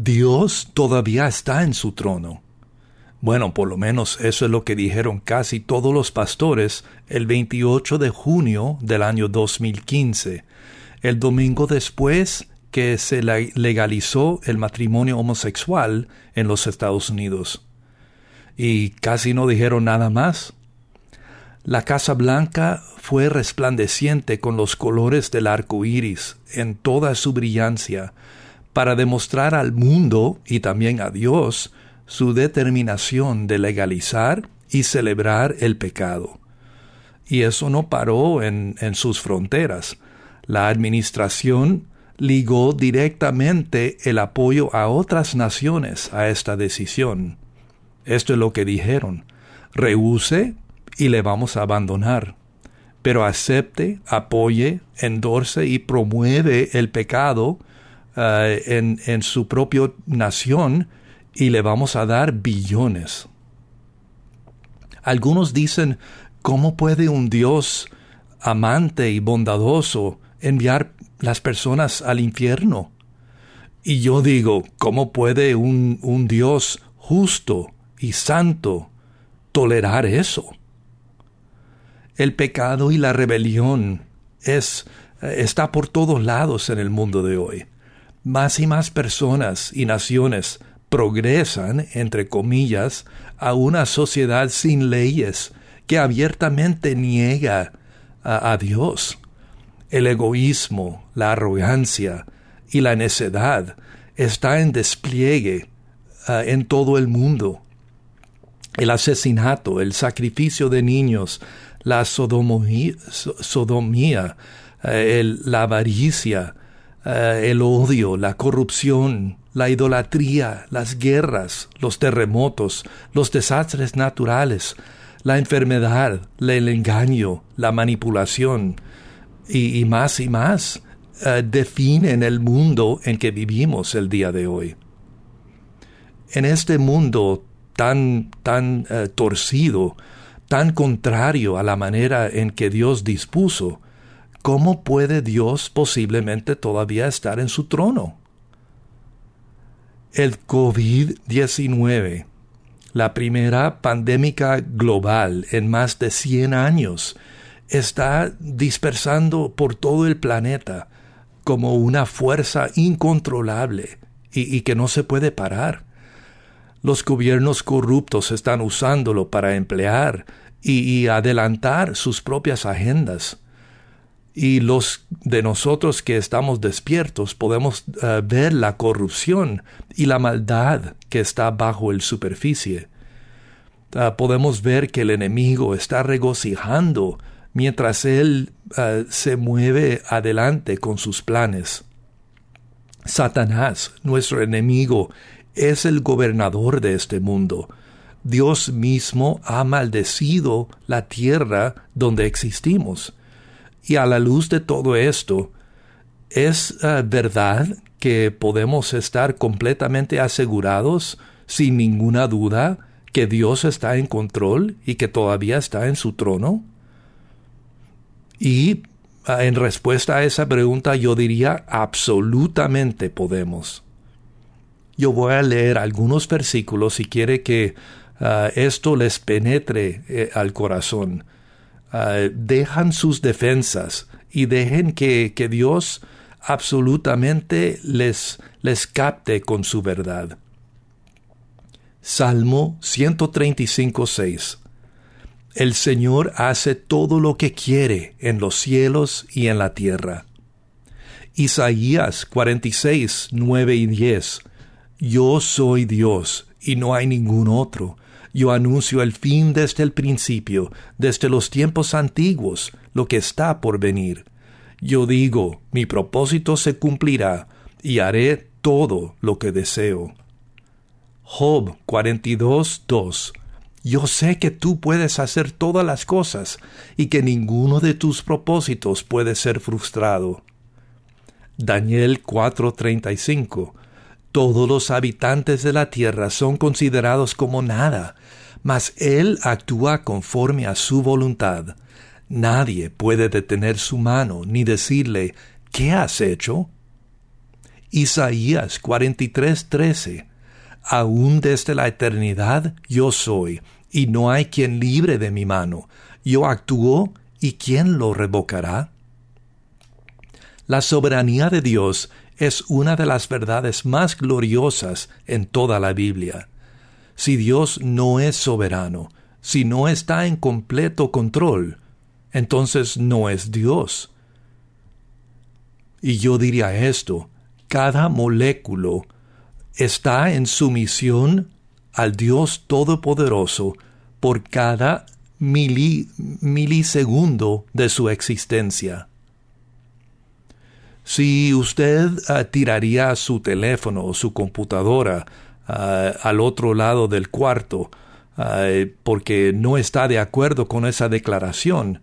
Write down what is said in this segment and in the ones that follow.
Dios todavía está en su trono. Bueno, por lo menos eso es lo que dijeron casi todos los pastores el 28 de junio del año 2015, el domingo después que se legalizó el matrimonio homosexual en los Estados Unidos. Y casi no dijeron nada más. La Casa Blanca fue resplandeciente con los colores del arco iris en toda su brillancia para demostrar al mundo y también a Dios su determinación de legalizar y celebrar el pecado. Y eso no paró en sus fronteras. La administración ligó directamente el apoyo a otras naciones a esta decisión. Esto es lo que dijeron: rehúse y le vamos a abandonar, pero acepte, apoye, endorse y promueve el pecado en su propia nación, y le vamos a dar billones. Algunos dicen: ¿cómo puede un Dios amante y bondadoso enviar las personas al infierno? Y yo digo: ¿cómo puede un Dios justo y santo tolerar eso? El pecado y la rebelión está por todos lados en el mundo de hoy. Más y más personas y naciones progresan, entre comillas, a una sociedad sin leyes que abiertamente niega a Dios. El egoísmo, la arrogancia y la necedad está en despliegue en todo el mundo. El asesinato, el sacrificio de niños, la sodomía, la avaricia, el odio, la corrupción, la idolatría, las guerras, los terremotos, los desastres naturales, la enfermedad, el engaño, la manipulación y más definen el mundo en que vivimos el día de hoy. En este mundo tan torcido, tan contrario a la manera en que Dios dispuso, ¿cómo puede Dios posiblemente todavía estar en su trono? El COVID-19, la primera pandemia global en más de 100 años, está dispersando por todo el planeta como una fuerza incontrolable y que no se puede parar. Los gobiernos corruptos están usándolo para emplear y adelantar sus propias agendas. Y los de nosotros que estamos despiertos podemos ver la corrupción y la maldad que está bajo la superficie. Podemos ver que el enemigo está regocijando mientras él se mueve adelante con sus planes. Satanás, nuestro enemigo, es el gobernador de este mundo. Dios mismo ha maldecido la tierra donde existimos. Y a la luz de todo esto, ¿es verdad que podemos estar completamente asegurados, sin ninguna duda, que Dios está en control y que todavía está en su trono? Y en respuesta a esa pregunta yo diría: absolutamente podemos. Yo voy a leer algunos versículos si quiere que esto les penetre al corazón. Dejan sus defensas y dejen que Dios absolutamente les capte con su verdad. Salmo 135:6. El Señor hace todo lo que quiere en los cielos y en la tierra. Isaías 46:9 y 10. Yo soy Dios y no hay ningún otro. Yo anuncio el fin desde el principio, desde los tiempos antiguos, lo que está por venir. Yo digo: mi propósito se cumplirá, y haré todo lo que deseo. Job 42:2. Yo sé que tú puedes hacer todas las cosas, y que ninguno de tus propósitos puede ser frustrado. Daniel 4:35. Todos los habitantes de la tierra son considerados como nada, mas Él actúa conforme a su voluntad. Nadie puede detener su mano ni decirle: ¿qué has hecho? Isaías 43:13. Aún desde la eternidad yo soy, y no hay quien libre de mi mano. Yo actúo, ¿y quién lo revocará? La soberanía de Dios es una de las verdades más gloriosas en toda la Biblia. Si Dios no es soberano, si no está en completo control, entonces no es Dios. Y yo diría esto: cada moléculo está en sumisión al Dios Todopoderoso por cada milisegundo de su existencia. Si usted tiraría su teléfono o su computadora al otro lado del cuarto porque no está de acuerdo con esa declaración,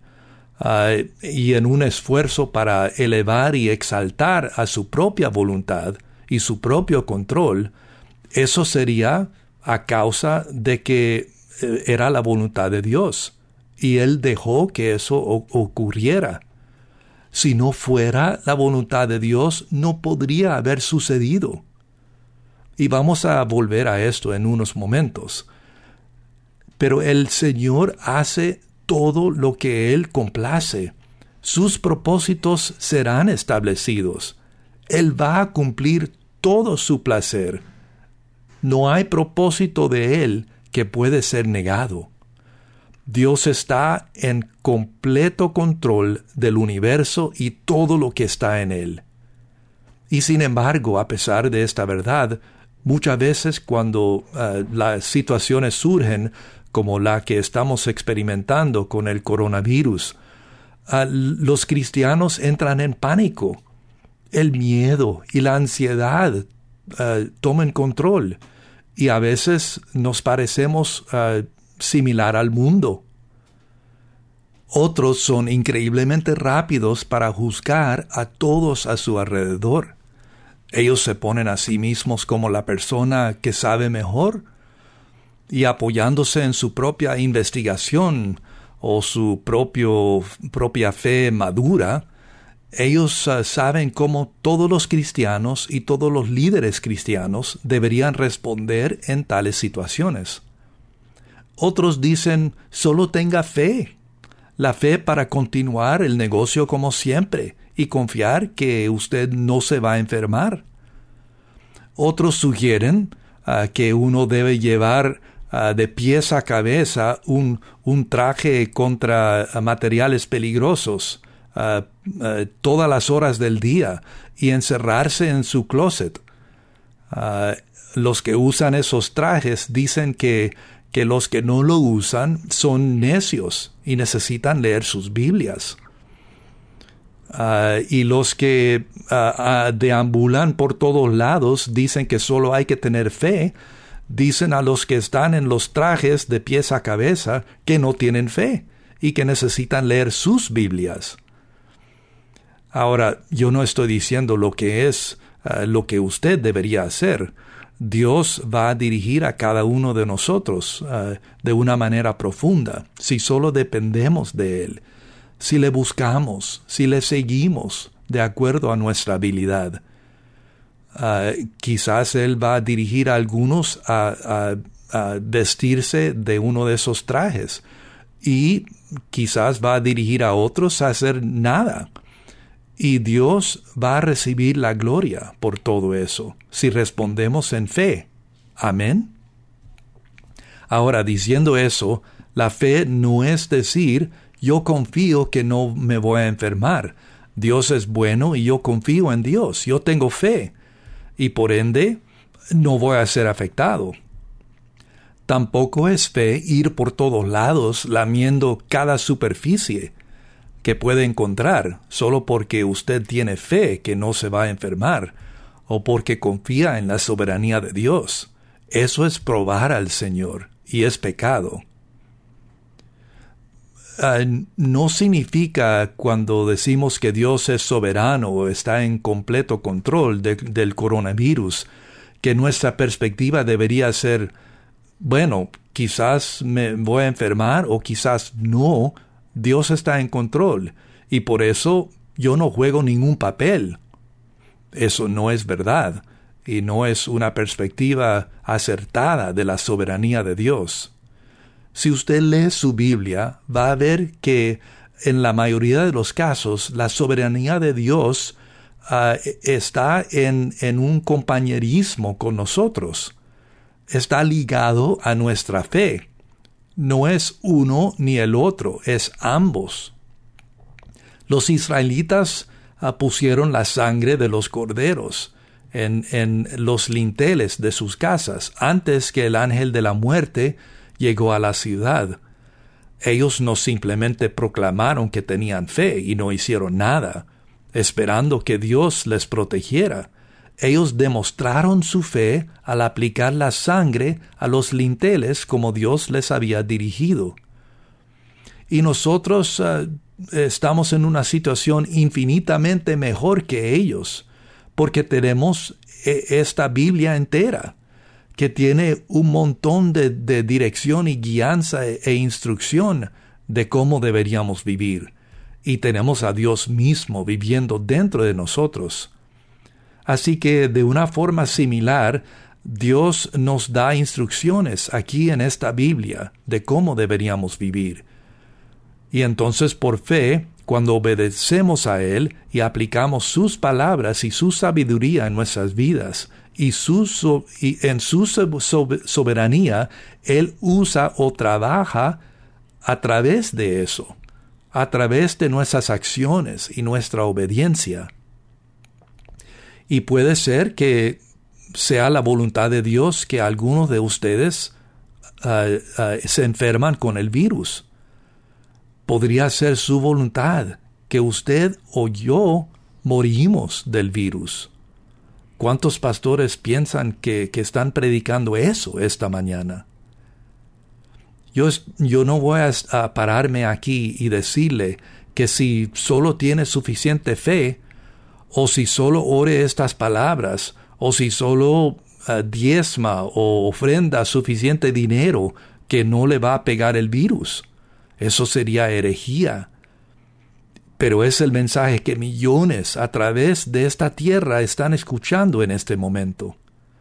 y en un esfuerzo para elevar y exaltar a su propia voluntad y su propio control, eso sería a causa de que era la voluntad de Dios, y Él dejó que eso ocurriera. Si no fuera la voluntad de Dios, no podría haber sucedido. Y vamos a volver a esto en unos momentos. Pero el Señor hace todo lo que Él complace. Sus propósitos serán establecidos. Él va a cumplir todo su placer. No hay propósito de Él que puede ser negado. Dios está en completo control del universo y todo lo que está en él. Y sin embargo, a pesar de esta verdad, muchas veces cuando las situaciones surgen, como la que estamos experimentando con el coronavirus, los cristianos entran en pánico. El miedo y la ansiedad toman control, y a veces nos parecemos similar al mundo. Otros son increíblemente rápidos para juzgar a todos a su alrededor. Ellos se ponen a sí mismos como la persona que sabe mejor, y apoyándose en su propia investigación o su propia fe madura, ellos saben cómo todos los cristianos y todos los líderes cristianos deberían responder en tales situaciones. Otros dicen: solo tenga fe, la fe para continuar el negocio como siempre y confiar que usted no se va a enfermar. Otros sugieren que uno debe llevar de pies a cabeza un traje contra materiales peligrosos todas las horas del día y encerrarse en su closet. Los que usan esos trajes dicen que los que no lo usan son necios y necesitan leer sus Biblias. Y los que deambulan por todos lados dicen que solo hay que tener fe. Dicen a los que están en los trajes de pies a cabeza que no tienen fe y que necesitan leer sus Biblias. Ahora, yo no estoy diciendo lo que es lo que usted debería hacer. Dios va a dirigir a cada uno de nosotros de una manera profunda, si solo dependemos de Él, si le buscamos, si le seguimos de acuerdo a nuestra habilidad. Quizás Él va a dirigir a algunos a vestirse de uno de esos trajes, y quizás va a dirigir a otros a hacer nada. Y Dios va a recibir la gloria por todo eso, si respondemos en fe. Amén. Ahora, diciendo eso, la fe no es decir: yo confío que no me voy a enfermar. Dios es bueno y yo confío en Dios. Yo tengo fe. Y por ende, no voy a ser afectado. Tampoco es fe ir por todos lados lamiendo cada superficie que puede encontrar solo porque usted tiene fe que no se va a enfermar o porque confía en la soberanía de Dios. Eso es probar al Señor y es pecado. No significa, cuando decimos que Dios es soberano o está en completo control del coronavirus, que nuestra perspectiva debería ser: bueno, quizás me voy a enfermar o quizás no. Dios está en control y por eso yo no juego ningún papel. Eso no es verdad y no es una perspectiva acertada de la soberanía de Dios. Si usted lee su Biblia, va a ver que en la mayoría de los casos la soberanía de Dios está en un compañerismo con nosotros. Está ligado a nuestra fe. No es uno ni el otro, es ambos. Los israelitas pusieron la sangre de los corderos en los linteles de sus casas antes que el ángel de la muerte llegó a la ciudad. Ellos no simplemente proclamaron que tenían fe y no hicieron nada, esperando que Dios les protegiera. Ellos demostraron su fe al aplicar la sangre a los linteles como Dios les había dirigido. Y nosotros estamos en una situación infinitamente mejor que ellos, porque tenemos esta Biblia entera, que tiene un montón de dirección y guianza e instrucción de cómo deberíamos vivir. Y tenemos a Dios mismo viviendo dentro de nosotros. Así que de una forma similar, Dios nos da instrucciones aquí en esta Biblia de cómo deberíamos vivir. Y entonces por fe, cuando obedecemos a Él y aplicamos sus palabras y su sabiduría en nuestras vidas, y en su soberanía, Él usa o trabaja a través de eso, a través de nuestras acciones y nuestra obediencia. Y puede ser que sea la voluntad de Dios que algunos de ustedes se enferman con el virus. Podría ser su voluntad que usted o yo morimos del virus. ¿Cuántos pastores piensan que están predicando eso esta mañana? Yo no voy a pararme aquí y decirle que si solo tiene suficiente fe, o si solo ore estas palabras, o si solo diezma o ofrenda suficiente dinero, que no le va a pegar el virus. Eso sería herejía. Pero es el mensaje que millones a través de esta tierra están escuchando en este momento.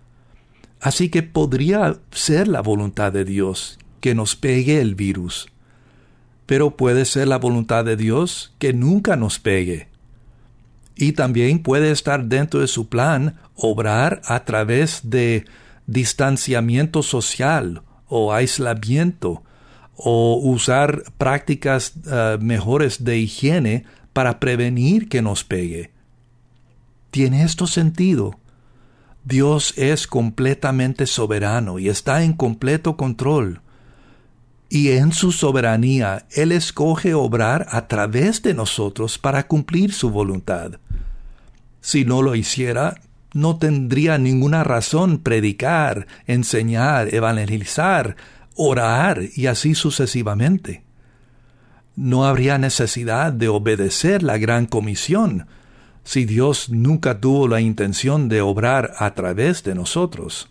Así que podría ser la voluntad de Dios que nos pegue el virus. Pero puede ser la voluntad de Dios que nunca nos pegue. Y también puede estar dentro de su plan obrar a través de distanciamiento social o aislamiento, o usar prácticas mejores de higiene para prevenir que nos pegue. ¿Tiene esto sentido? Dios es completamente soberano y está en completo control. Y en su soberanía, Él escoge obrar a través de nosotros para cumplir su voluntad. Si no lo hiciera, no tendría ninguna razón predicar, enseñar, evangelizar, orar y así sucesivamente. No habría necesidad de obedecer la gran comisión si Dios nunca tuvo la intención de obrar a través de nosotros.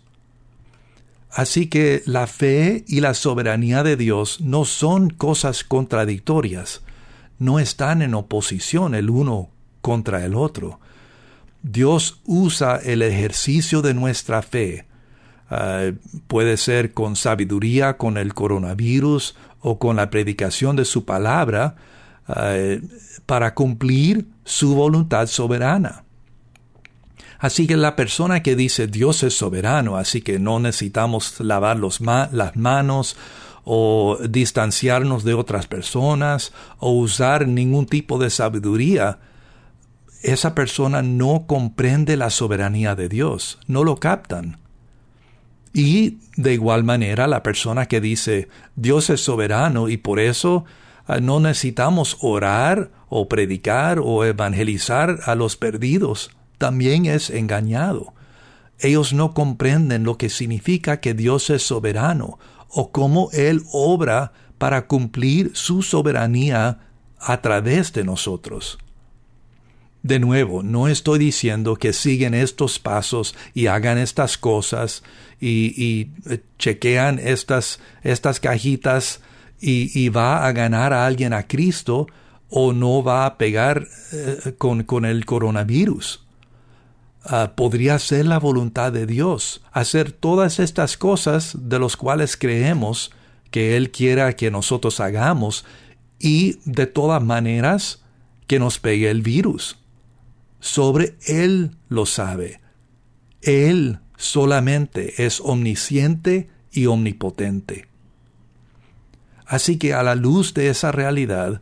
Así que la fe y la soberanía de Dios no son cosas contradictorias, no están en oposición el uno contra el otro. Dios usa el ejercicio de nuestra fe. Puede ser con sabiduría, con el coronavirus o con la predicación de su palabra, para cumplir su voluntad soberana. Así que la persona que dice Dios es soberano, así que no necesitamos lavar las manos o distanciarnos de otras personas o usar ningún tipo de sabiduría, esa persona no comprende la soberanía de Dios, no lo captan. Y de igual manera la persona que dice Dios es soberano y por eso no necesitamos orar o predicar o evangelizar a los perdidos, también es engañado. Ellos no comprenden lo que significa que Dios es soberano o cómo Él obra para cumplir su soberanía a través de nosotros. De nuevo, no estoy diciendo que siguen estos pasos y hagan estas cosas y chequean estas cajitas y va a ganar a alguien a Cristo o no va a pegar con el coronavirus. podría ser la voluntad de Dios, hacer todas estas cosas de las cuales creemos que Él quiera que nosotros hagamos, y de todas maneras que nos pegue el virus. Sobre Él lo sabe. Él solamente es omnisciente y omnipotente. Así que a la luz de esa realidad,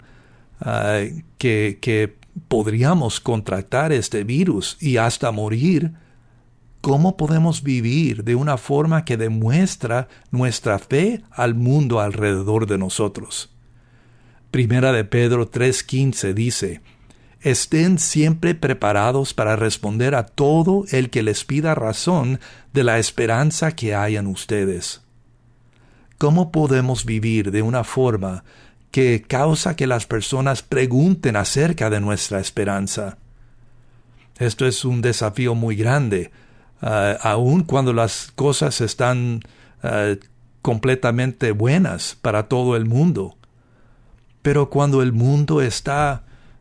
que podríamos contractar este virus y hasta morir, ¿cómo podemos vivir de una forma que demuestra nuestra fe al mundo alrededor de nosotros? Primera de Pedro 3:15 dice: estén siempre preparados para responder a todo el que les pida razón de la esperanza que hay en ustedes. ¿Cómo podemos vivir de una forma que causa que las personas pregunten acerca de nuestra esperanza? Esto es un desafío muy grande, aun cuando las cosas están completamente buenas para todo el mundo. Pero cuando el mundo está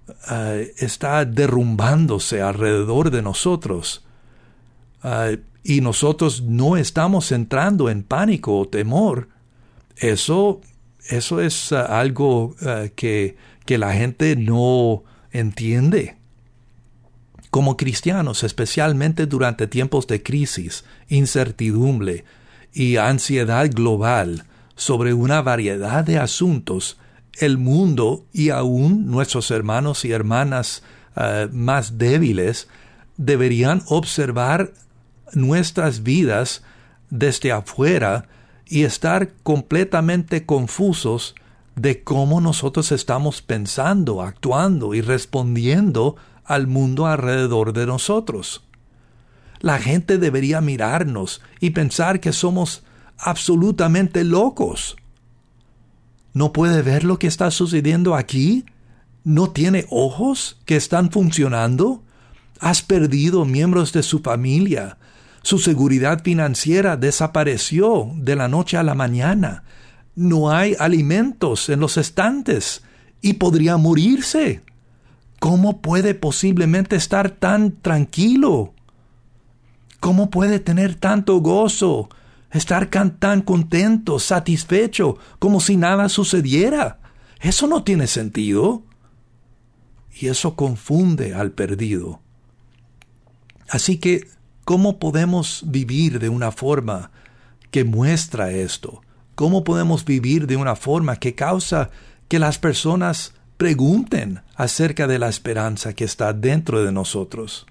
derrumbándose alrededor de nosotros, y nosotros no estamos entrando en pánico o temor, eso es algo que la gente no entiende. Como cristianos, especialmente durante tiempos de crisis, incertidumbre y ansiedad global sobre una variedad de asuntos, el mundo y aún nuestros hermanos y hermanas más débiles deberían observar nuestras vidas desde afuera y estar completamente confusos de cómo nosotros estamos pensando, actuando y respondiendo al mundo alrededor de nosotros. La gente debería mirarnos y pensar que somos absolutamente locos. ¿No puede ver lo que está sucediendo aquí? ¿No tiene ojos que están funcionando? ¿Has perdido miembros de su familia? Su seguridad financiera desapareció de la noche a la mañana. No hay alimentos en los estantes y podría morirse. ¿Cómo puede posiblemente estar tan tranquilo? ¿Cómo puede tener tanto gozo? Estar tan contento, satisfecho, como si nada sucediera. Eso no tiene sentido. Y eso confunde al perdido. Así que, ¿cómo podemos vivir de una forma que muestra esto? ¿Cómo podemos vivir de una forma que causa que las personas pregunten acerca de la esperanza que está dentro de nosotros?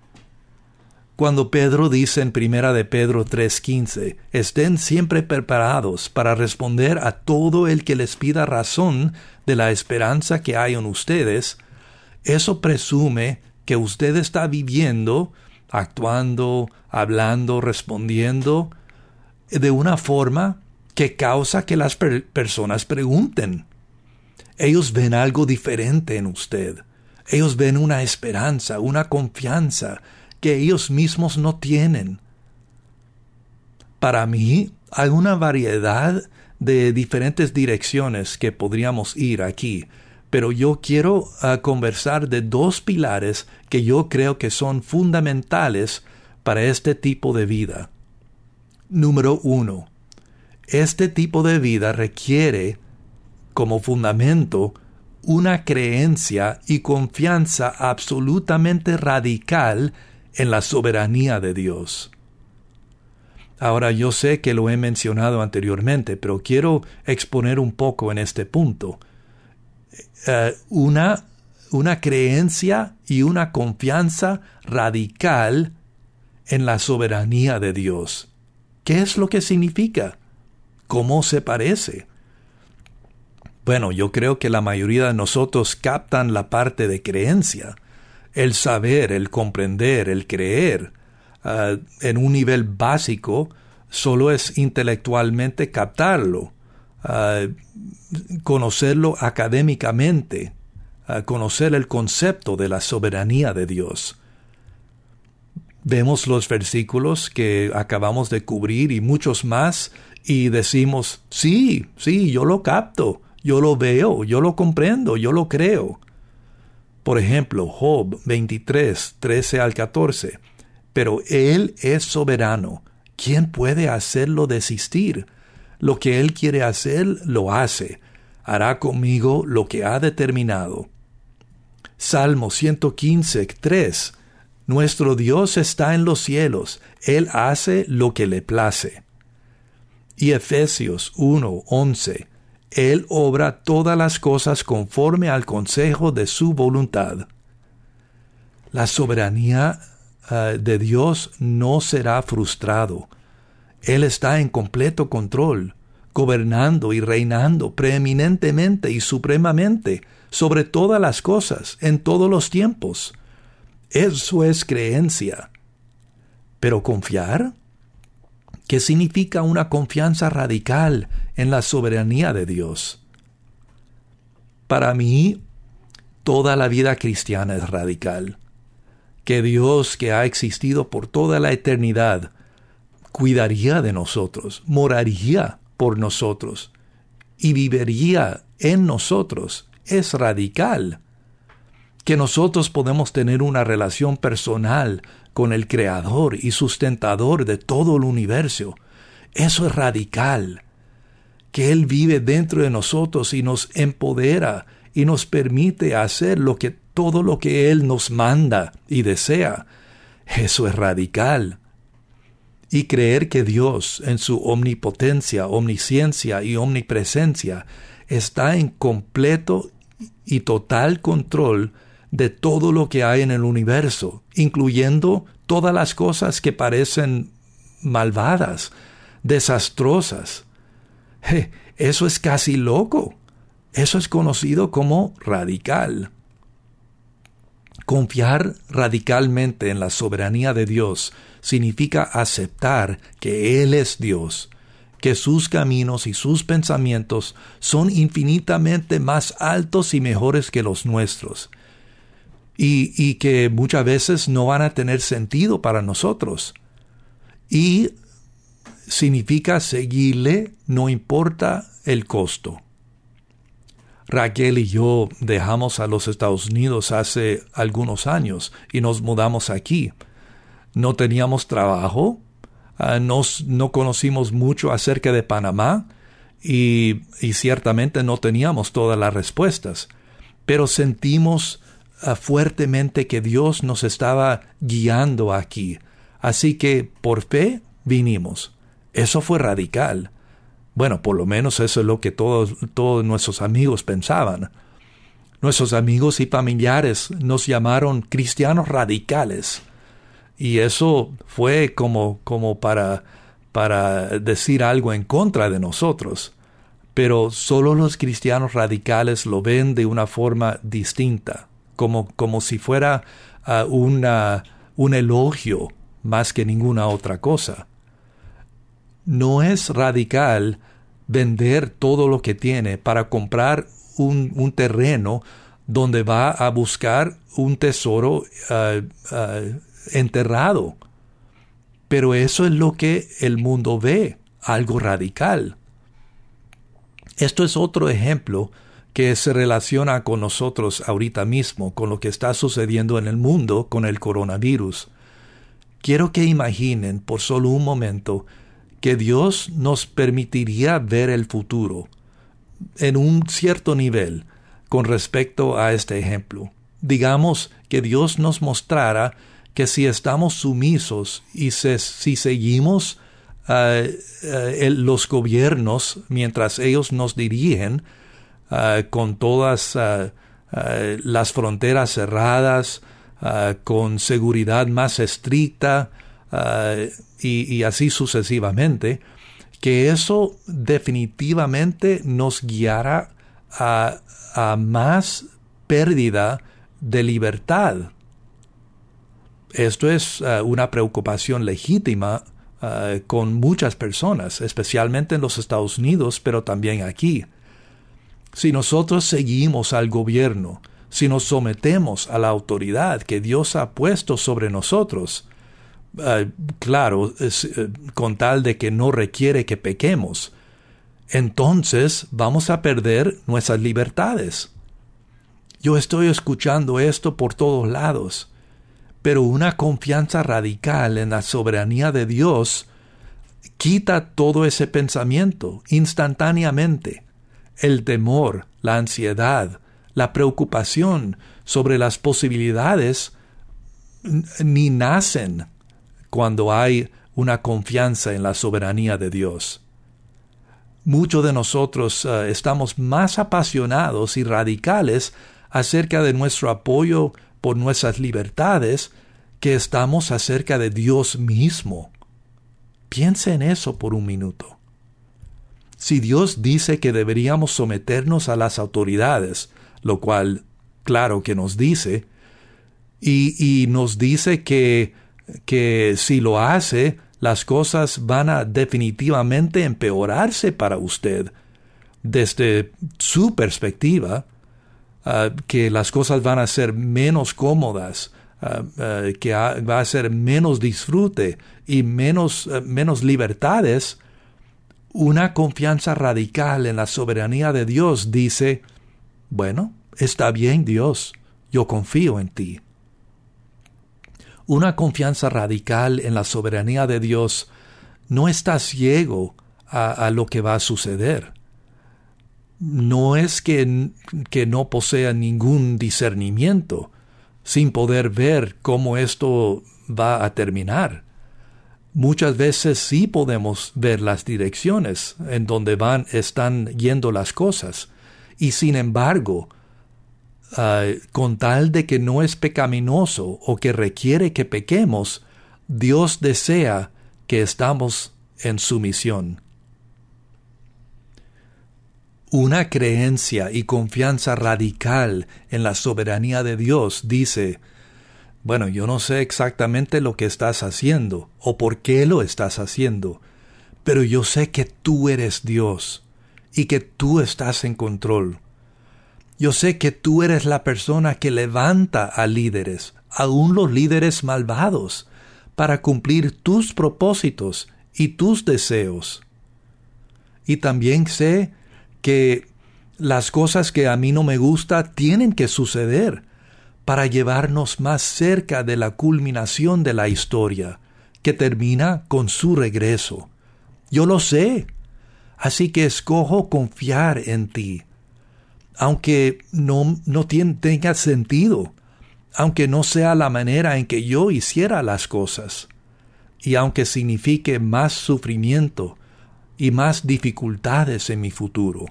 Cuando Pedro dice en Primera de Pedro 3:15, estén siempre preparados para responder a todo el que les pida razón de la esperanza que hay en ustedes, eso presume que usted está viviendo, actuando, hablando, respondiendo de una forma que causa que las personas pregunten. Ellos ven algo diferente en usted. Ellos ven una esperanza, una confianza que ellos mismos no tienen. Para mí, hay una variedad de diferentes direcciones que podríamos ir aquí, pero yo quiero conversar de dos pilares que yo creo que son fundamentales para este tipo de vida. Número 1. Este tipo de vida requiere, como fundamento, una creencia y confianza absolutamente radical en la soberanía de Dios. Ahora, yo sé que lo he mencionado anteriormente, pero quiero exponer un poco en este punto. Una creencia y una confianza radical en la soberanía de Dios. ¿Qué es lo que significa? ¿Cómo se parece? Bueno, yo creo que la mayoría de nosotros captan la parte de creencia. El saber, el comprender, el creer, en un nivel básico, solo es intelectualmente captarlo, conocerlo académicamente, conocer el concepto de la soberanía de Dios. Vemos los versículos que acabamos de cubrir y muchos más, y decimos, sí, yo lo capto, yo lo veo, yo lo comprendo, yo lo creo. Por ejemplo, Job 23, 13 al 14. pero Él es soberano. ¿Quién puede hacerlo desistir? Lo que Él quiere hacer, lo hace. Hará conmigo lo que ha determinado. Salmo 115, 3. Nuestro Dios está en los cielos. Él hace lo que le place. Y Efesios 1, 11. Él obra todas las cosas conforme al consejo de su voluntad. La soberanía de Dios no será frustrado. Él está en completo control, gobernando y reinando preeminentemente y supremamente sobre todas las cosas, en todos los tiempos. Eso es creencia. Pero confiar, ¿qué significa una confianza radical en la soberanía de Dios? Para mí, toda la vida cristiana es radical. Que Dios, que ha existido por toda la eternidad, cuidaría de nosotros, moraría por nosotros y viviría en nosotros, es radical. Que nosotros podemos tener una relación personal con el Creador y sustentador de todo el universo, eso es radical. Que Él vive dentro de nosotros y nos empodera y nos permite hacer todo lo que Él nos manda y desea. Eso es radical. Y creer que Dios, en su omnipotencia, omnisciencia y omnipresencia, está en completo y total control de todo lo que hay en el universo, incluyendo todas las cosas que parecen malvadas, desastrosas. Eso es casi loco. Eso es conocido como radical. Confiar radicalmente en la soberanía de Dios significa aceptar que Él es Dios, que sus caminos y sus pensamientos son infinitamente más altos y mejores que los nuestros, y que muchas veces no van a tener sentido para nosotros. Y significa seguirle, no importa el costo. Raquel y yo dejamos a los Estados Unidos hace algunos años y nos mudamos aquí. No teníamos trabajo, no conocimos mucho acerca de Panamá y ciertamente no teníamos todas las respuestas, pero sentimos fuertemente que Dios nos estaba guiando aquí. Así que por fe vinimos. Eso fue radical. Bueno, por lo menos eso es lo que todos nuestros amigos pensaban. Nuestros amigos y familiares nos llamaron cristianos radicales. Y eso fue como para decir algo en contra de nosotros. Pero solo los cristianos radicales lo ven de una forma distinta, como si fuera un elogio más que ninguna otra cosa. No es radical vender todo lo que tiene para comprar un terreno donde va a buscar un tesoro enterrado. Pero eso es lo que el mundo ve, algo radical. Esto es otro ejemplo que se relaciona con nosotros ahorita mismo, con lo que está sucediendo en el mundo con el coronavirus. Quiero que imaginen por solo un momento que Dios nos permitiría ver el futuro en un cierto nivel con respecto a este ejemplo. Digamos que Dios nos mostrara que si estamos sumisos y si seguimos los gobiernos mientras ellos nos dirigen con todas las fronteras cerradas, con seguridad más estricta, y así sucesivamente, que eso definitivamente nos guiará a más pérdida de libertad. Esto es una preocupación legítima con muchas personas, especialmente en los Estados Unidos, pero también aquí. Si nosotros seguimos al gobierno, si nos sometemos a la autoridad que Dios ha puesto sobre nosotros, claro, con tal de que no requiere que pequemos, entonces vamos a perder nuestras libertades. Yo estoy escuchando esto por todos lados. Pero una confianza radical en la soberanía de Dios quita todo ese pensamiento instantáneamente. El temor, la ansiedad, la preocupación sobre las posibilidades ni nacen cuando hay una confianza en la soberanía de Dios. Muchos de nosotros estamos más apasionados y radicales acerca de nuestro apoyo por nuestras libertades que estamos acerca de Dios mismo. Piense en eso por un minuto. Si Dios dice que deberíamos someternos a las autoridades, lo cual, claro que nos dice, y nos dice que si lo hace, las cosas van a definitivamente empeorarse para usted, desde su perspectiva, que las cosas van a ser menos cómodas, que va a ser menos disfrute y menos libertades. Una confianza radical en la soberanía de Dios dice, bueno, está bien Dios, yo confío en ti. Una confianza radical en la soberanía de Dios no está ciego a lo que va a suceder. No es que no posea ningún discernimiento, sin poder ver cómo esto va a terminar. Muchas veces sí podemos ver las direcciones en donde están yendo las cosas, y sin embargo, con tal de que no es pecaminoso o que requiere que pequemos, Dios desea que estamos en sumisión. Una creencia y confianza radical en la soberanía de Dios dice, bueno, yo no sé exactamente lo que estás haciendo o por qué lo estás haciendo, pero yo sé que tú eres Dios y que tú estás en control. Yo sé que tú eres la persona que levanta a líderes, aun los líderes malvados, para cumplir tus propósitos y tus deseos. Y también sé que las cosas que a mí no me gustan tienen que suceder para llevarnos más cerca de la culminación de la historia, que termina con su regreso. Yo lo sé, así que escojo confiar en ti, aunque no tenga sentido, aunque no sea la manera en que yo hiciera las cosas, y aunque signifique más sufrimiento y más dificultades en mi futuro.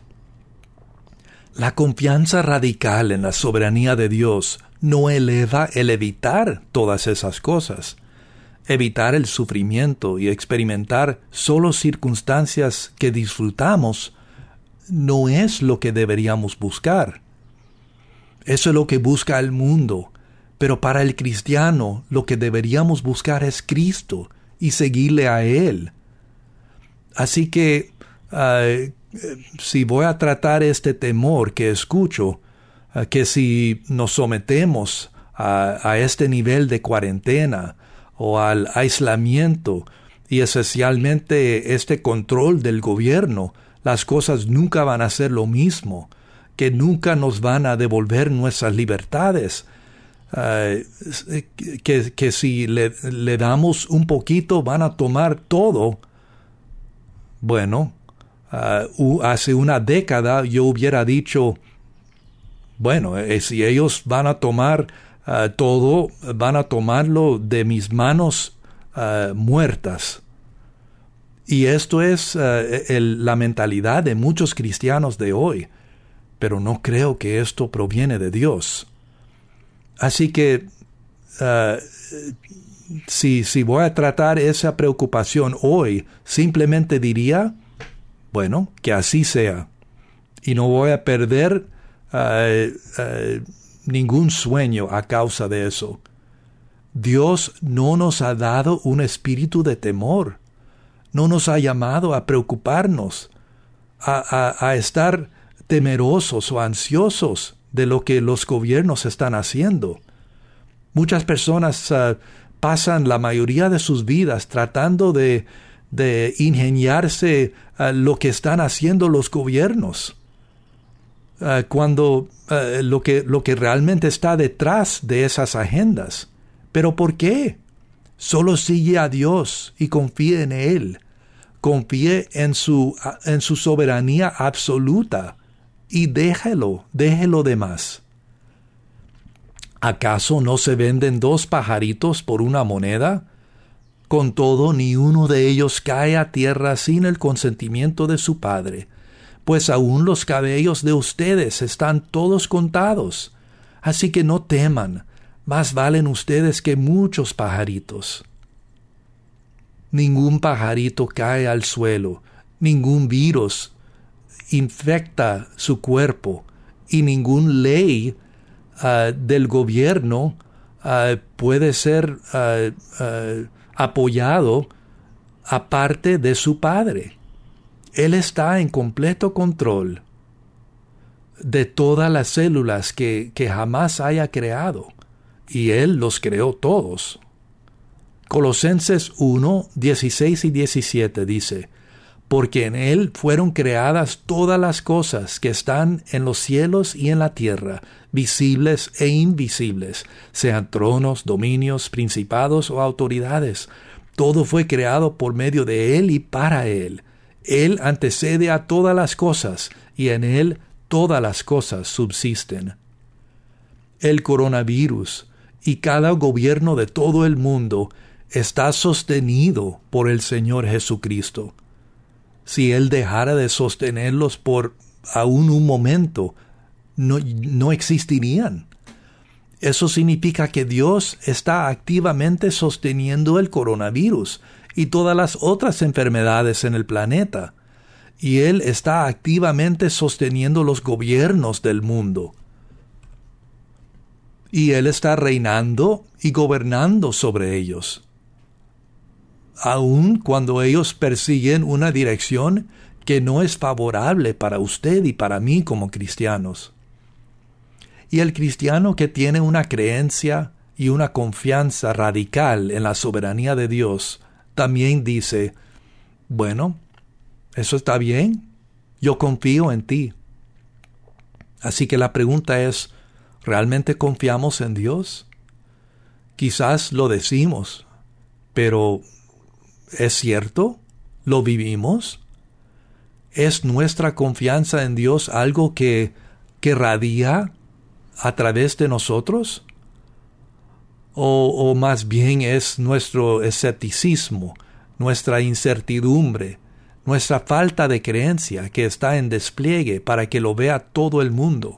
La confianza radical en la soberanía de Dios no eleva el evitar todas esas cosas, evitar el sufrimiento y experimentar solo circunstancias que disfrutamos. No es lo que deberíamos buscar. Eso es lo que busca el mundo, pero para el cristiano lo que deberíamos buscar es Cristo y seguirle a Él. Así que si voy a tratar este temor que escucho, que si nos sometemos a este nivel de cuarentena o al aislamiento y esencialmente este control del gobierno, las cosas nunca van a ser lo mismo, que nunca nos van a devolver nuestras libertades, que si le damos un poquito van a tomar todo. Bueno, hace una década yo hubiera dicho, bueno, si ellos van a tomar todo, van a tomarlo de mis manos muertas. Y esto es la mentalidad de muchos cristianos de hoy, pero no creo que esto proviene de Dios. Así que si voy a tratar esa preocupación hoy, simplemente diría, bueno, que así sea, y no voy a perder ningún sueño a causa de eso. Dios no nos ha dado un espíritu de temor. No nos ha llamado a preocuparnos, a estar temerosos o ansiosos de lo que los gobiernos están haciendo. Muchas personas pasan la mayoría de sus vidas tratando de ingeniarse lo que están haciendo los gobiernos, cuando lo que realmente está detrás de esas agendas ¿Pero por qué? Solo sigue a Dios y confíe en Él. Confíe en su soberanía absoluta y déjelo demás. ¿Acaso no se venden 2 pajaritos por una moneda? Con todo, ni uno de ellos cae a tierra sin el consentimiento de su Padre, pues aún los cabellos de ustedes están todos contados. Así que no teman, más valen ustedes que muchos pajaritos. Ningún pajarito cae al suelo, ningún virus infecta su cuerpo, y ninguna ley del gobierno puede ser apoyado aparte de su Padre. Él está en completo control de todas las células que jamás haya creado, y Él los creó todos. Colosenses 1, 16 y 17 dice: porque en Él fueron creadas todas las cosas que están en los cielos y en la tierra, visibles e invisibles, sean tronos, dominios, principados o autoridades. Todo fue creado por medio de Él y para Él. Él antecede a todas las cosas, y en Él todas las cosas subsisten. El coronavirus y cada gobierno de todo el mundo está sostenido por el Señor Jesucristo. Si Él dejara de sostenerlos por aún un momento, no existirían. Eso significa que Dios está activamente sosteniendo el coronavirus y todas las otras enfermedades en el planeta, y Él está activamente sosteniendo los gobiernos del mundo. Y Él está reinando y gobernando sobre ellos, aun cuando ellos persiguen una dirección que no es favorable para usted y para mí como cristianos. Y el cristiano que tiene una creencia y una confianza radical en la soberanía de Dios, también dice: bueno, eso está bien, yo confío en ti. Así que la pregunta es, ¿realmente confiamos en Dios? Quizás lo decimos, pero ¿es cierto? ¿Lo vivimos? ¿Es nuestra confianza en Dios algo que radia a través de nosotros? ¿O más bien es nuestro escepticismo, nuestra incertidumbre, nuestra falta de creencia que está en despliegue para que lo vea todo el mundo?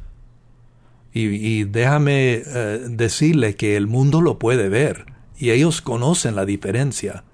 Y déjame decirle que el mundo lo puede ver, y ellos conocen la diferencia.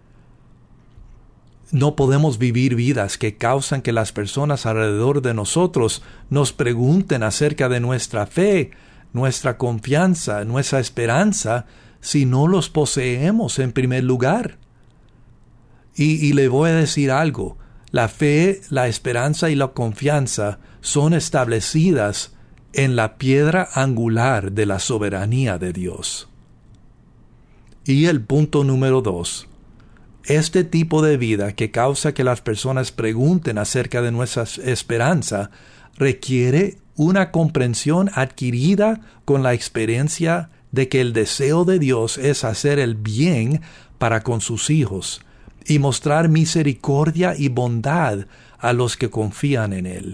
No podemos vivir vidas que causan que las personas alrededor de nosotros nos pregunten acerca de nuestra fe, nuestra confianza, nuestra esperanza, si no los poseemos en primer lugar. Y le voy a decir algo: la fe, la esperanza y la confianza son establecidas en la piedra angular de la soberanía de Dios. Y el punto número 2. Este tipo de vida que causa que las personas pregunten acerca de nuestra esperanza requiere una comprensión adquirida con la experiencia de que el deseo de Dios es hacer el bien para con sus hijos y mostrar misericordia y bondad a los que confían en Él.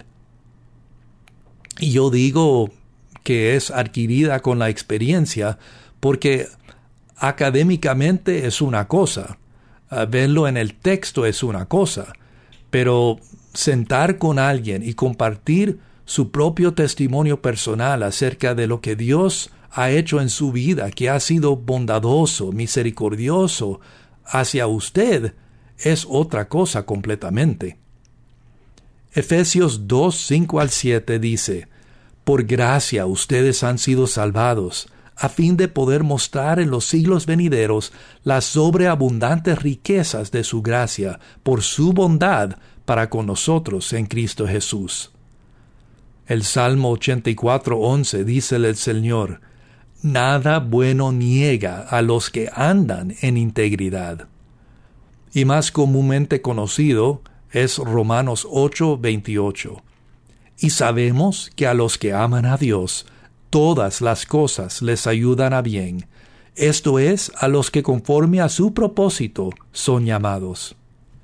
Y yo digo que es adquirida con la experiencia porque académicamente es una cosa, verlo en el texto es una cosa, pero sentar con alguien y compartir su propio testimonio personal acerca de lo que Dios ha hecho en su vida, que ha sido bondadoso, misericordioso hacia usted, es otra cosa completamente. Efesios 2, 5 al 7 dice: por gracia ustedes han sido salvados, a fin de poder mostrar en los siglos venideros las sobreabundantes riquezas de su gracia, por su bondad para con nosotros en Cristo Jesús. El Salmo 84, 11 dice el Señor: nada bueno niega a los que andan en integridad. Y más comúnmente conocido es Romanos 8, 28. Y sabemos que a los que aman a Dios, todas las cosas les ayudan a bien, esto es, a los que conforme a su propósito son llamados.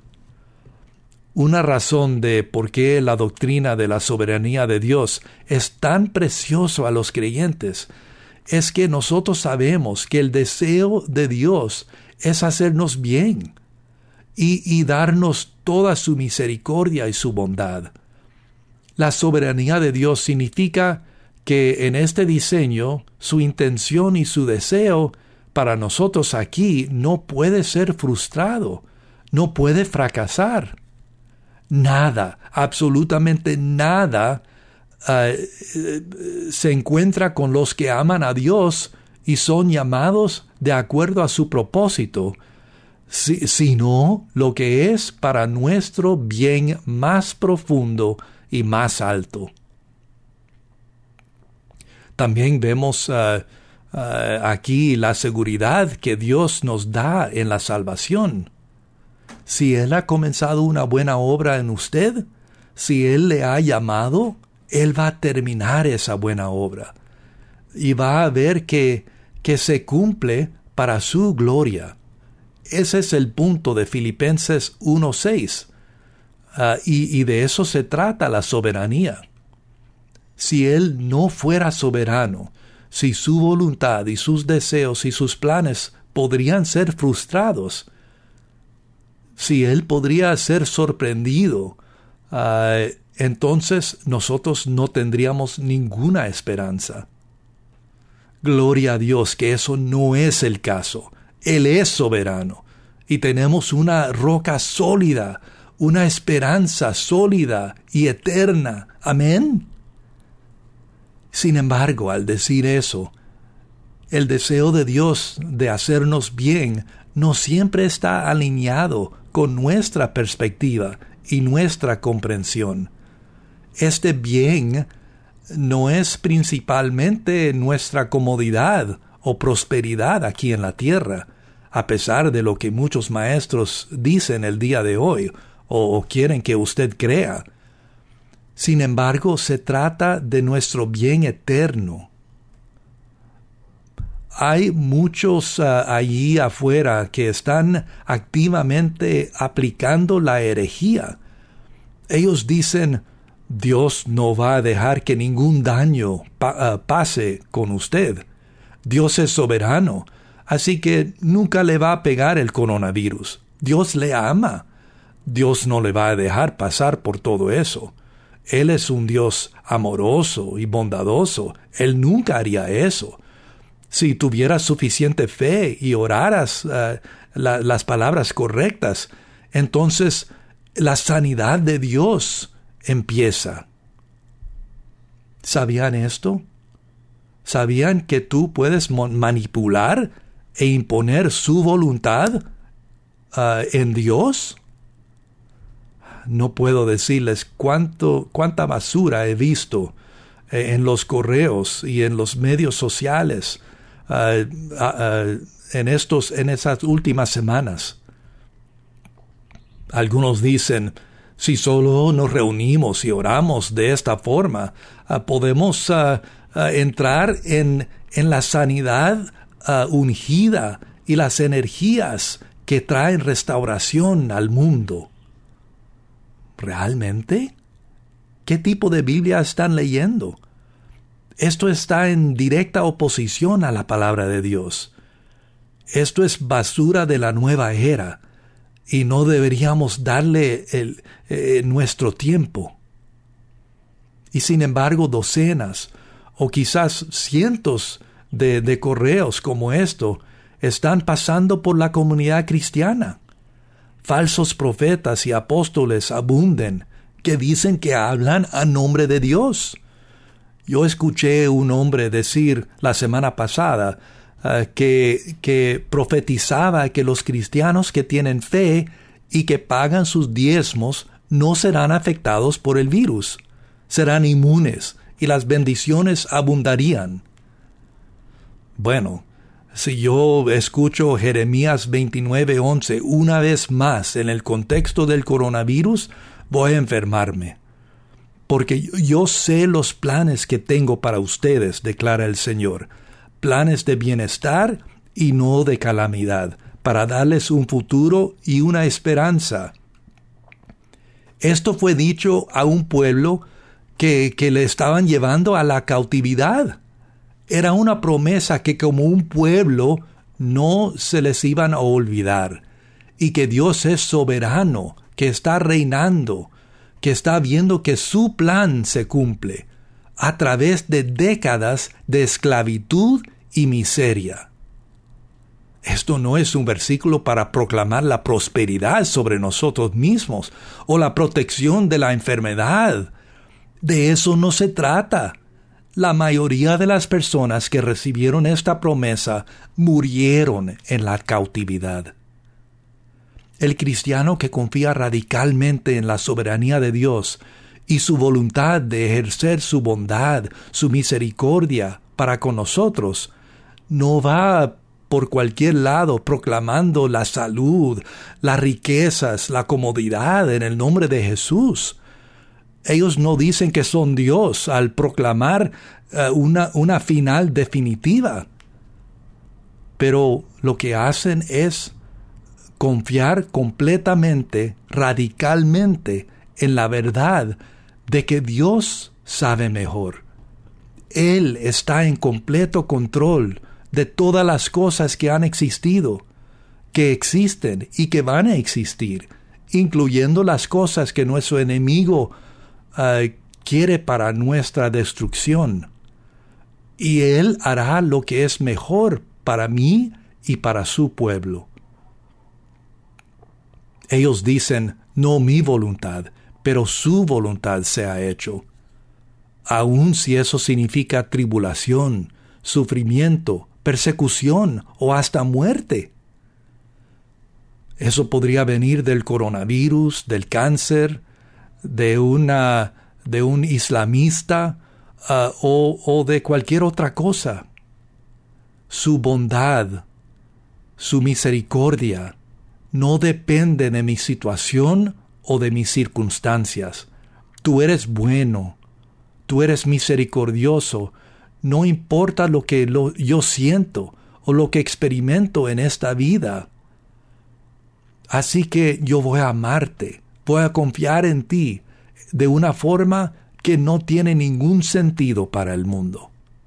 Una razón de por qué la doctrina de la soberanía de Dios es tan precioso a los creyentes es que nosotros sabemos que el deseo de Dios es hacernos bien y darnos toda su misericordia y su bondad. La soberanía de Dios significa que en este diseño su intención y su deseo para nosotros aquí no puede ser frustrado, no puede fracasar. Nada, absolutamente nada se encuentra con los que aman a Dios y son llamados de acuerdo a su propósito, sino lo que es para nuestro bien más profundo y más alto. También vemos aquí la seguridad que Dios nos da en la salvación. Si Él ha comenzado una buena obra en usted, si Él le ha llamado, Él va a terminar esa buena obra. Y va a ver que se cumple para su gloria. Ese es el punto de Filipenses 1:6. Y de eso se trata la soberanía. Si Él no fuera soberano, si su voluntad y sus deseos y sus planes podrían ser frustrados, si Él podría ser sorprendido, entonces nosotros no tendríamos ninguna esperanza. Gloria a Dios que eso no es el caso. Él es soberano y tenemos una roca sólida, una esperanza sólida y eterna. Amén. Sin embargo, al decir eso, el deseo de Dios de hacernos bien no siempre está alineado con nuestra perspectiva y nuestra comprensión. Este bien no es principalmente nuestra comodidad o prosperidad aquí en la tierra, a pesar de lo que muchos maestros dicen el día de hoy o quieren que usted crea. Sin embargo, se trata de nuestro bien eterno. Hay muchos allí afuera que están activamente aplicando la herejía. Ellos dicen, Dios no va a dejar que ningún daño pase con usted. Dios es soberano, así que nunca le va a pegar el coronavirus. Dios le ama. Dios no le va a dejar pasar por todo eso. Él es un Dios amoroso y bondadoso. Él nunca haría eso. Si tuvieras suficiente fe y oraras las palabras correctas, entonces la sanidad de Dios empieza. ¿Sabían esto? ¿Sabían que tú puedes manipular e imponer su voluntad en Dios? No puedo decirles cuánta basura he visto en los correos y en los medios sociales en esas últimas semanas. Algunos dicen, si solo nos reunimos y oramos de esta forma, podemos entrar en la sanidad ungida y las energías que traen restauración al mundo. ¿Realmente? ¿Qué tipo de Biblia están leyendo? Esto está en directa oposición a la palabra de Dios. Esto es basura de la nueva era y no deberíamos darle nuestro tiempo. Y sin embargo, docenas o quizás cientos de correos como esto están pasando por la comunidad cristiana. Falsos profetas y apóstoles abunden que dicen que hablan a nombre de Dios. Yo escuché un hombre decir la semana pasada que profetizaba que los cristianos que tienen fe y que pagan sus diezmos no serán afectados por el virus. Serán inmunes y las bendiciones abundarían. Bueno, si yo escucho Jeremías 29:11 una vez más en el contexto del coronavirus, voy a enfermarme. Porque yo sé los planes que tengo para ustedes, declara el Señor. Planes de bienestar y no de calamidad, para darles un futuro y una esperanza. Esto fue dicho a un pueblo que le estaban llevando a la cautividad. Era una promesa que como un pueblo no se les iban a olvidar, y que Dios es soberano, que está reinando, que está viendo que su plan se cumple a través de décadas de esclavitud y miseria. Esto no es un versículo para proclamar la prosperidad sobre nosotros mismos o la protección de la enfermedad. De eso no se trata. La mayoría de las personas que recibieron esta promesa murieron en la cautividad. El cristiano que confía radicalmente en la soberanía de Dios y su voluntad de ejercer su bondad, su misericordia para con nosotros, no va por cualquier lado proclamando la salud, las riquezas, la comodidad en el nombre de Jesús. Ellos no dicen que son Dios al proclamar una final definitiva. Pero lo que hacen es confiar completamente, radicalmente, en la verdad de que Dios sabe mejor. Él está en completo control de todas las cosas que han existido, que existen y que van a existir, incluyendo las cosas que nuestro enemigo quiere para nuestra destrucción. Y Él hará lo que es mejor para mí y para su pueblo. Ellos dicen, no mi voluntad, pero su voluntad sea hecho. Aun si eso significa tribulación, sufrimiento, persecución o hasta muerte. Eso podría venir del coronavirus, del cáncer, de un islamista o de cualquier otra cosa. Su bondad, su misericordia, no depende de mi situación o de mis circunstancias. Tú eres bueno, tú eres misericordioso, no importa lo que yo siento o lo que experimento en esta vida. Así que yo voy a amarte, voy a confiar en ti de una forma que no tiene ningún sentido para el mundo.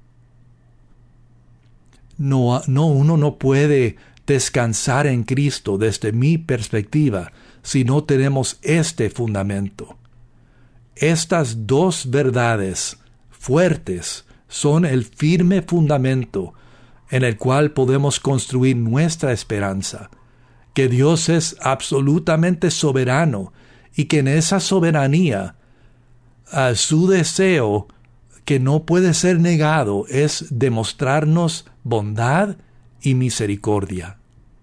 Uno no puede descansar en Cristo desde mi perspectiva si no tenemos este fundamento. Estas dos verdades fuertes son el firme fundamento en el cual podemos construir nuestra esperanza, que Dios es absolutamente soberano y que en esa soberanía su deseo, que no puede ser negado, es demostrarnos bondad y misericordia.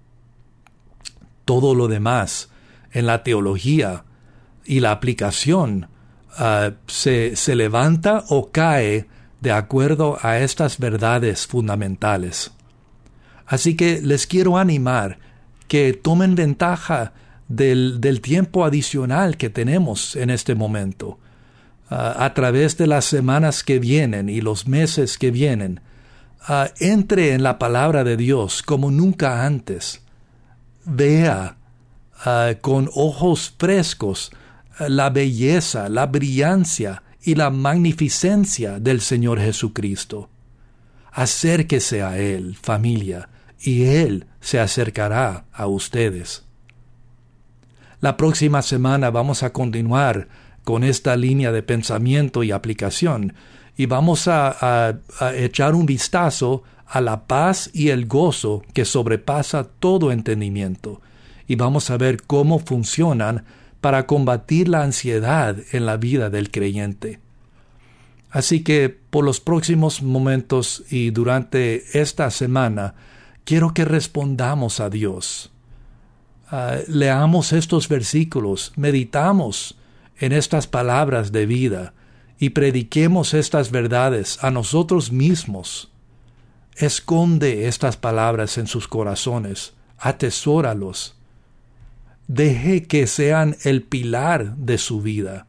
Todo lo demás en la teología y la aplicación se levanta o cae de acuerdo a estas verdades fundamentales. Así que les quiero animar que tomen ventaja del tiempo adicional que tenemos en este momento. A través de las semanas que vienen y los meses que vienen, entre en la palabra de Dios como nunca antes. Vea con ojos frescos la belleza, la brillancia y la magnificencia del Señor Jesucristo. Acérquese a Él, familia, y Él se acercará a ustedes. La próxima semana vamos a continuar con esta línea de pensamiento y aplicación, y vamos a echar un vistazo a la paz y el gozo que sobrepasa todo entendimiento, y vamos a ver cómo funcionan para combatir la ansiedad en la vida del creyente. Así que por los próximos momentos y durante esta semana, quiero que respondamos a Dios. Leamos estos versículos, meditamos en estas palabras de vida y prediquemos estas verdades a nosotros mismos. Esconde estas palabras en sus corazones, atesóralos. Deje que sean el pilar de su vida.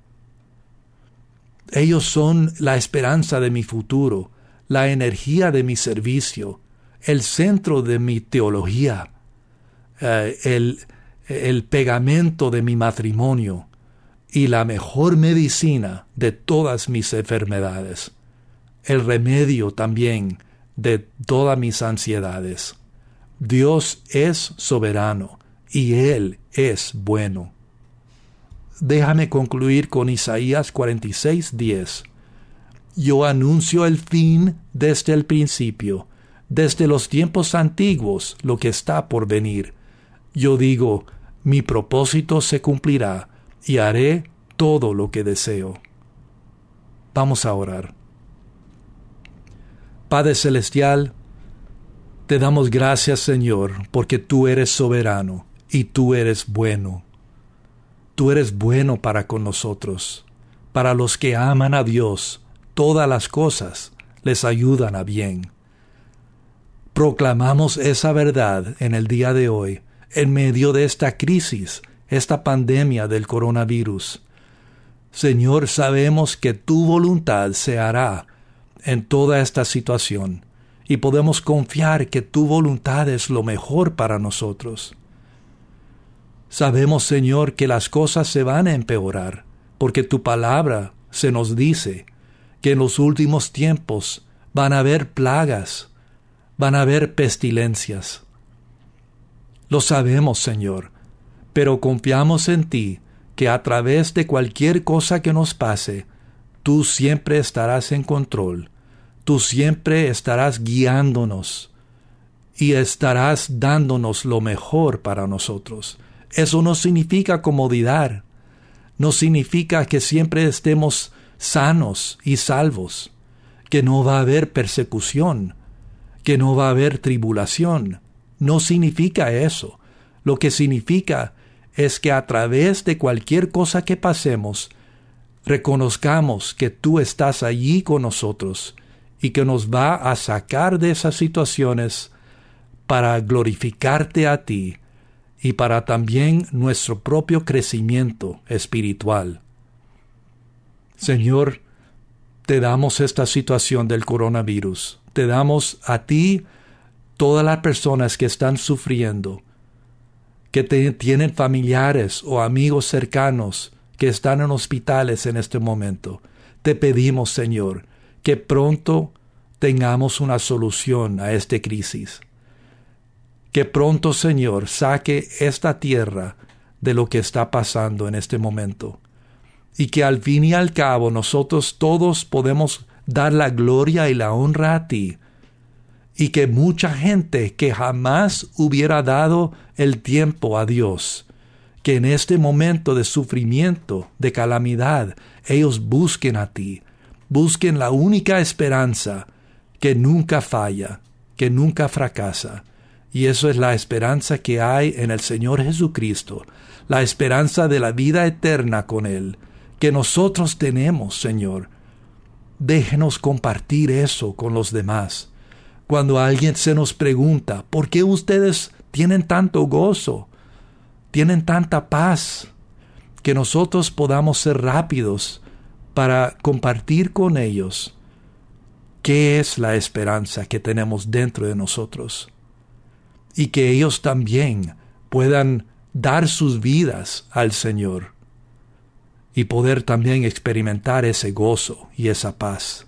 Ellos son la esperanza de mi futuro, la energía de mi servicio, el centro de mi teología, el pegamento de mi matrimonio y la mejor medicina de todas mis enfermedades, el remedio también de todas mis ansiedades. Dios es soberano y Él es bueno. Déjame concluir con Isaías 46:10. Yo anuncio el fin desde el principio, desde los tiempos antiguos, lo que está por venir. Yo digo, mi propósito se cumplirá y haré todo lo que deseo. Vamos a orar. Padre Celestial, te damos gracias, Señor, porque tú eres soberano y tú eres bueno. Tú eres bueno para con nosotros. Para los que aman a Dios, todas las cosas les ayudan a bien. Proclamamos esa verdad en el día de hoy, en medio de esta crisis, esta pandemia del coronavirus. Señor, sabemos que tu voluntad se hará en toda esta situación y podemos confiar que tu voluntad es lo mejor para nosotros. Sabemos, Señor, que las cosas se van a empeorar, porque tu palabra se nos dice que en los últimos tiempos van a haber plagas, van a haber pestilencias. Lo sabemos, Señor, pero confiamos en ti, que a través de cualquier cosa que nos pase, tú siempre estarás en control, tú siempre estarás guiándonos y estarás dándonos lo mejor para nosotros. Eso no significa comodidad, no significa que siempre estemos sanos y salvos, que no va a haber persecución, que no va a haber tribulación. No significa eso. Lo que significa es que a través de cualquier cosa que pasemos, reconozcamos que tú estás allí con nosotros y que nos va a sacar de esas situaciones para glorificarte a ti y para también nuestro propio crecimiento espiritual. Señor, te damos esta situación del coronavirus. Te damos a ti todas las personas que están sufriendo, que tienen familiares o amigos cercanos que están en hospitales en este momento. Te pedimos, Señor, que pronto tengamos una solución a esta crisis. Que pronto, Señor, saque esta tierra de lo que está pasando en este momento. Y que al fin y al cabo nosotros todos podemos dar la gloria y la honra a ti. Y que mucha gente que jamás hubiera dado el tiempo a Dios, que en este momento de sufrimiento, de calamidad, ellos busquen a ti, busquen la única esperanza que nunca falla, que nunca fracasa. Y eso es la esperanza que hay en el Señor Jesucristo, la esperanza de la vida eterna con Él, que nosotros tenemos, Señor. Déjenos compartir eso con los demás. Cuando alguien se nos pregunta, ¿por qué ustedes tienen tanto gozo? ¿Tienen tanta paz? Que nosotros podamos ser rápidos para compartir con ellos qué es la esperanza que tenemos dentro de nosotros. Y que ellos también puedan dar sus vidas al Señor y poder también experimentar ese gozo y esa paz.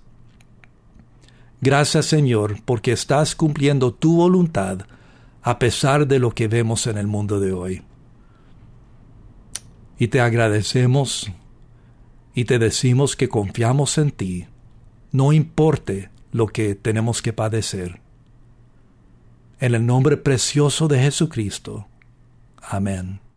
Gracias, Señor, porque estás cumpliendo tu voluntad a pesar de lo que vemos en el mundo de hoy. Y te agradecemos y te decimos que confiamos en ti, no importe lo que tenemos que padecer. En el nombre precioso de Jesucristo. Amén.